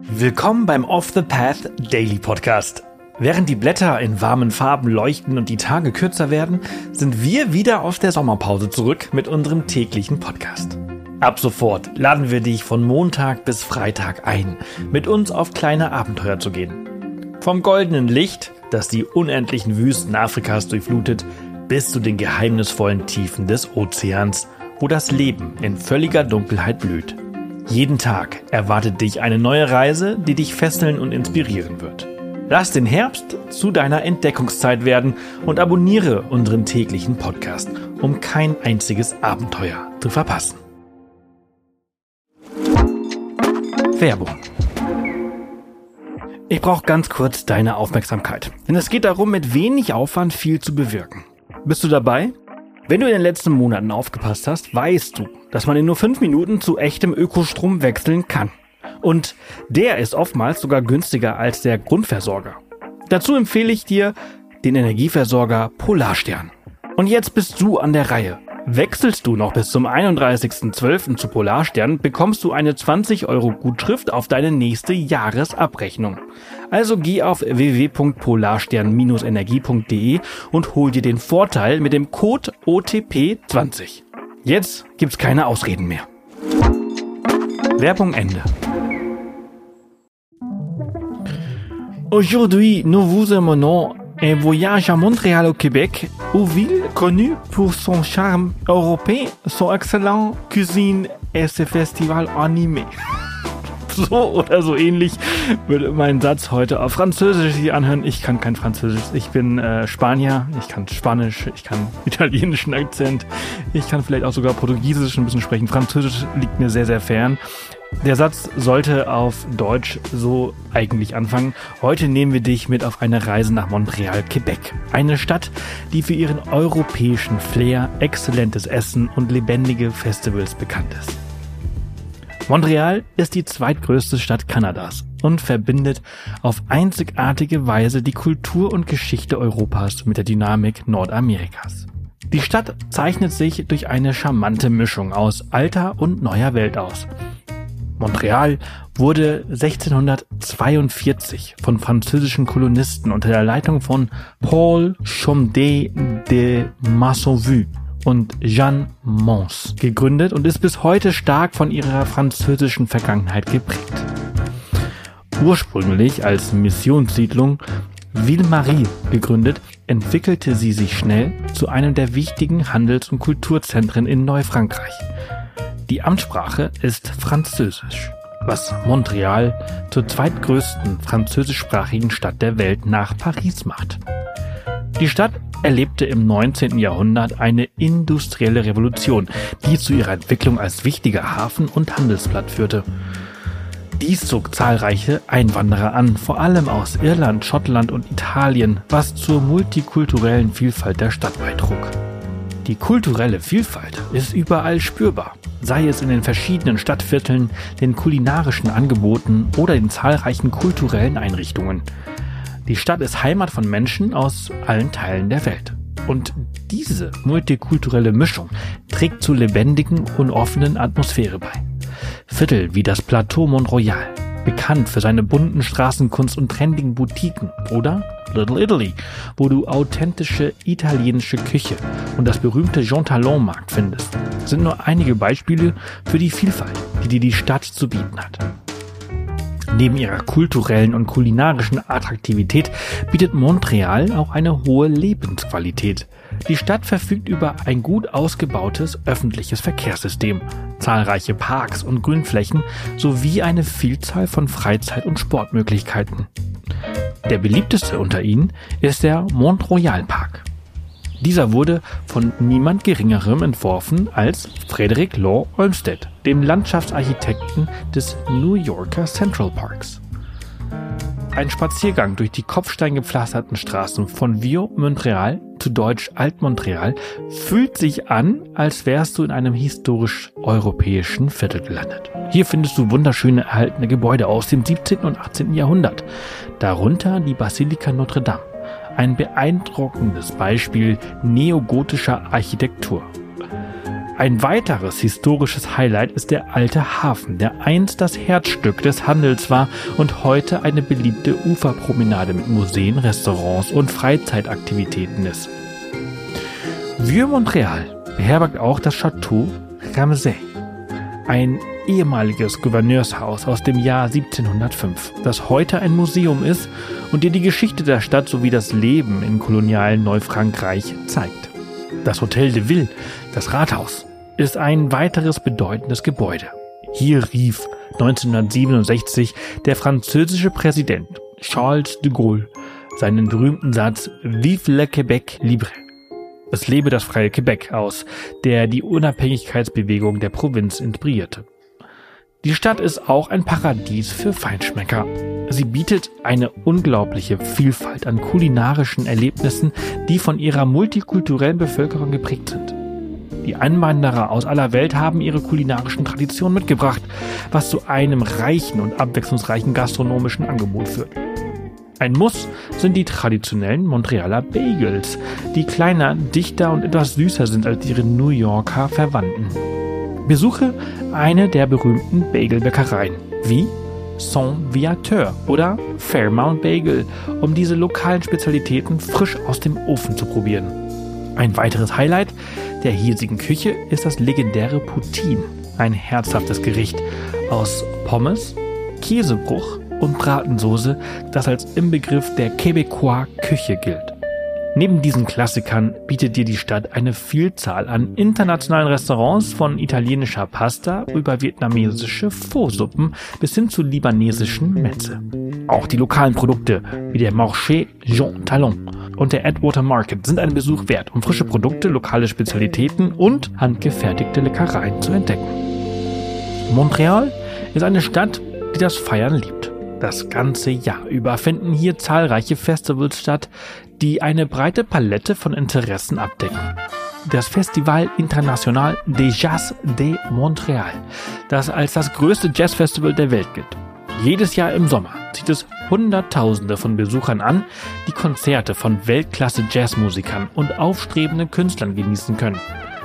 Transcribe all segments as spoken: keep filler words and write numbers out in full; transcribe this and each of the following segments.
Willkommen beim Off the Path Daily Podcast. Während die Blätter in warmen Farben leuchten und die Tage kürzer werden, sind wir wieder aus der Sommerpause zurück mit unserem täglichen Podcast. Ab sofort laden wir dich von Montag bis Freitag ein, mit uns auf kleine Abenteuer zu gehen. Vom goldenen Licht, das die unendlichen Wüsten Afrikas durchflutet, bis zu den geheimnisvollen Tiefen des Ozeans, wo das Leben in völliger Dunkelheit blüht. Jeden Tag erwartet dich eine neue Reise, die dich fesseln und inspirieren wird. Lass den Herbst zu deiner Entdeckungszeit werden und abonniere unseren täglichen Podcast, um kein einziges Abenteuer zu verpassen. Werbung. Ich brauche ganz kurz deine Aufmerksamkeit, denn es geht darum, mit wenig Aufwand viel zu bewirken. Bist du dabei? Wenn du in den letzten Monaten aufgepasst hast, weißt du, dass man in nur fünf Minuten zu echtem Ökostrom wechseln kann. Und der ist oftmals sogar günstiger als der Grundversorger. Dazu empfehle ich dir den Energieversorger Polarstern. Und jetzt bist du an der Reihe. Wechselst du noch bis zum einunddreißigsten zwölften zu Polarstern, bekommst du eine zwanzig Euro Gutschrift auf deine nächste Jahresabrechnung. Also geh auf w w w punkt polarstern Bindestrich energie punkt de und hol dir den Vorteil mit dem Code O T P zwanzig. Jetzt gibt's keine Ausreden mehr. Werbung Ende. Aujourd'hui, nous vous emmenons un voyage à Montréal au Québec, aux villes connues pour son charme européen, son excellente cuisine et ses festivals animés. So oder so ähnlich würde mein Satz heute auf Französisch sich anhören. Ich kann kein Französisch. Ich bin äh, Spanier, ich kann Spanisch, ich kann italienischen Akzent, ich kann vielleicht auch sogar Portugiesisch ein bisschen sprechen. Französisch liegt mir sehr, sehr fern. Der Satz sollte auf Deutsch so eigentlich anfangen. Heute nehmen wir dich mit auf eine Reise nach Montreal, Quebec. Eine Stadt, die für ihren europäischen Flair, exzellentes Essen und lebendige Festivals bekannt ist. Montreal ist die zweitgrößte Stadt Kanadas und verbindet auf einzigartige Weise die Kultur und Geschichte Europas mit der Dynamik Nordamerikas. Die Stadt zeichnet sich durch eine charmante Mischung aus alter und neuer Welt aus. Montreal wurde sechzehnhundertzweiundvierzig von französischen Kolonisten unter der Leitung von Paul Chomdet de Maisonneuve und Jeanne Mance gegründet und ist bis heute stark von ihrer französischen Vergangenheit geprägt. Ursprünglich als Missionssiedlung Ville-Marie gegründet, entwickelte sie sich schnell zu einem der wichtigen Handels- und Kulturzentren in Neufrankreich. Die Amtssprache ist Französisch, was Montreal zur zweitgrößten französischsprachigen Stadt der Welt nach Paris macht. Die Stadt erlebte im neunzehnten Jahrhundert eine industrielle Revolution, die zu ihrer Entwicklung als wichtiger Hafen und Handelsblatt führte. Dies zog zahlreiche Einwanderer an, vor allem aus Irland, Schottland und Italien, was zur multikulturellen Vielfalt der Stadt beitrug. Die kulturelle Vielfalt ist überall spürbar, sei es in den verschiedenen Stadtvierteln, den kulinarischen Angeboten oder den zahlreichen kulturellen Einrichtungen. Die Stadt ist Heimat von Menschen aus allen Teilen der Welt. Und diese multikulturelle Mischung trägt zur lebendigen und offenen Atmosphäre bei. Viertel wie das Plateau Mont-Royal, bekannt für seine bunten Straßenkunst und trendigen Boutiquen, oder Little Italy, wo du authentische italienische Küche und das berühmte Jean Talon Markt findest, sind nur einige Beispiele für die Vielfalt, die dir die Stadt zu bieten hat. Neben ihrer kulturellen und kulinarischen Attraktivität bietet Montreal auch eine hohe Lebensqualität. Die Stadt verfügt über ein gut ausgebautes öffentliches Verkehrssystem, zahlreiche Parks und Grünflächen sowie eine Vielzahl von Freizeit- und Sportmöglichkeiten. Der beliebteste unter ihnen ist der Mont-Royal Park. Dieser wurde von niemand Geringerem entworfen als Frederick Law Olmsted, dem Landschaftsarchitekten des New Yorker Central Parks. Ein Spaziergang durch die kopfsteingepflasterten Straßen von Vieux-Montréal, zu Deutsch Alt-Montreal, fühlt sich an, als wärst du in einem historisch-europäischen Viertel gelandet. Hier findest du wunderschöne erhaltene Gebäude aus dem siebzehnten und achtzehnten Jahrhundert, darunter die Basilika Notre Dame, ein beeindruckendes Beispiel neogotischer Architektur. Ein weiteres historisches Highlight ist der alte Hafen, der einst das Herzstück des Handels war und heute eine beliebte Uferpromenade mit Museen, Restaurants und Freizeitaktivitäten ist. Vieux-Montréal beherbergt auch das Château Ramsay, ein ehemaliges Gouverneurshaus aus dem Jahr siebzehnhundertfünf, das heute ein Museum ist und dir die Geschichte der Stadt sowie das Leben im kolonialen Neufrankreich zeigt. Das Hotel de Ville, das Rathaus, ist ein weiteres bedeutendes Gebäude. Hier rief neunzehnhundertsiebenundsechzig der französische Präsident Charles de Gaulle seinen berühmten Satz Vive le Québec libre. Es lebe das freie Quebec aus, der die Unabhängigkeitsbewegung der Provinz inspirierte. Die Stadt ist auch ein Paradies für Feinschmecker. Sie bietet eine unglaubliche Vielfalt an kulinarischen Erlebnissen, die von ihrer multikulturellen Bevölkerung geprägt sind. Die Einwanderer aus aller Welt haben ihre kulinarischen Traditionen mitgebracht, was zu einem reichen und abwechslungsreichen gastronomischen Angebot führt. Ein Muss sind die traditionellen Montrealer Bagels, die kleiner, dichter und etwas süßer sind als ihre New Yorker Verwandten. Besuche eine der berühmten Bagelbäckereien, wie Saint-Viateur oder Fairmount Bagel, um diese lokalen Spezialitäten frisch aus dem Ofen zu probieren. Ein weiteres Highlight der hiesigen Küche ist das legendäre Poutine, ein herzhaftes Gericht aus Pommes, Käsebruch und Bratensoße, das als Inbegriff der Québécois Küche gilt. Neben diesen Klassikern bietet dir die Stadt eine Vielzahl an internationalen Restaurants, von italienischer Pasta über vietnamesische Pho-Suppen bis hin zu libanesischen Metze. Auch die lokalen Produkte wie der Marché Jean Talon und der Atwater Market sind einen Besuch wert, um frische Produkte, lokale Spezialitäten und handgefertigte Leckereien zu entdecken. Montreal ist eine Stadt, die das Feiern liebt. Das ganze Jahr über finden hier zahlreiche Festivals statt, die eine breite Palette von Interessen abdecken. Das Festival International des Jazz de Montréal, das als das größte Jazzfestival der Welt gilt. Jedes Jahr im Sommer zieht es Hunderttausende von Besuchern an, die Konzerte von Weltklasse-Jazzmusikern und aufstrebenden Künstlern genießen können.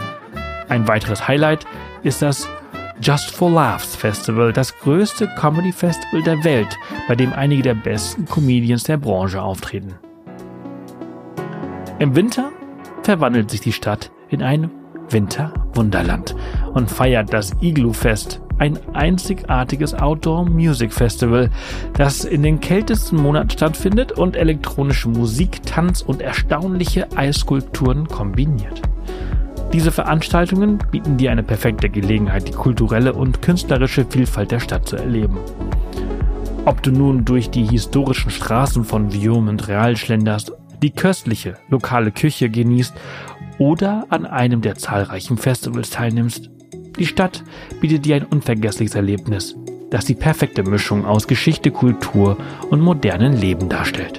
Ein weiteres Highlight ist das Just for Laughs Festival, das größte Comedy-Festival der Welt, bei dem einige der besten Comedians der Branche auftreten. Im Winter verwandelt sich die Stadt in ein Winterwunderland und feiert das Igloo-Fest, ein einzigartiges Outdoor-Music-Festival, das in den kältesten Monaten stattfindet und elektronische Musik, Tanz und erstaunliche Eisskulpturen kombiniert. Diese Veranstaltungen bieten dir eine perfekte Gelegenheit, die kulturelle und künstlerische Vielfalt der Stadt zu erleben. Ob du nun durch die historischen Straßen von Vieux-Montréal schlenderst, die köstliche lokale Küche genießt oder an einem der zahlreichen Festivals teilnimmst, die Stadt bietet dir ein unvergessliches Erlebnis, das die perfekte Mischung aus Geschichte, Kultur und modernem Leben darstellt.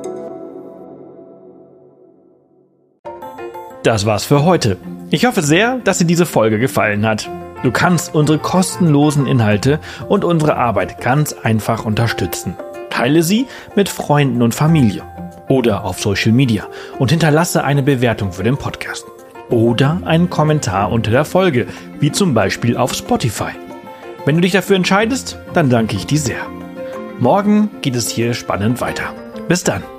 Das war's für heute. Ich hoffe sehr, dass dir diese Folge gefallen hat. Du kannst unsere kostenlosen Inhalte und unsere Arbeit ganz einfach unterstützen. Teile sie mit Freunden und Familie oder auf Social Media und hinterlasse eine Bewertung für den Podcast oder einen Kommentar unter der Folge, wie zum Beispiel auf Spotify. Wenn du dich dafür entscheidest, dann danke ich dir sehr. Morgen geht es hier spannend weiter. Bis dann.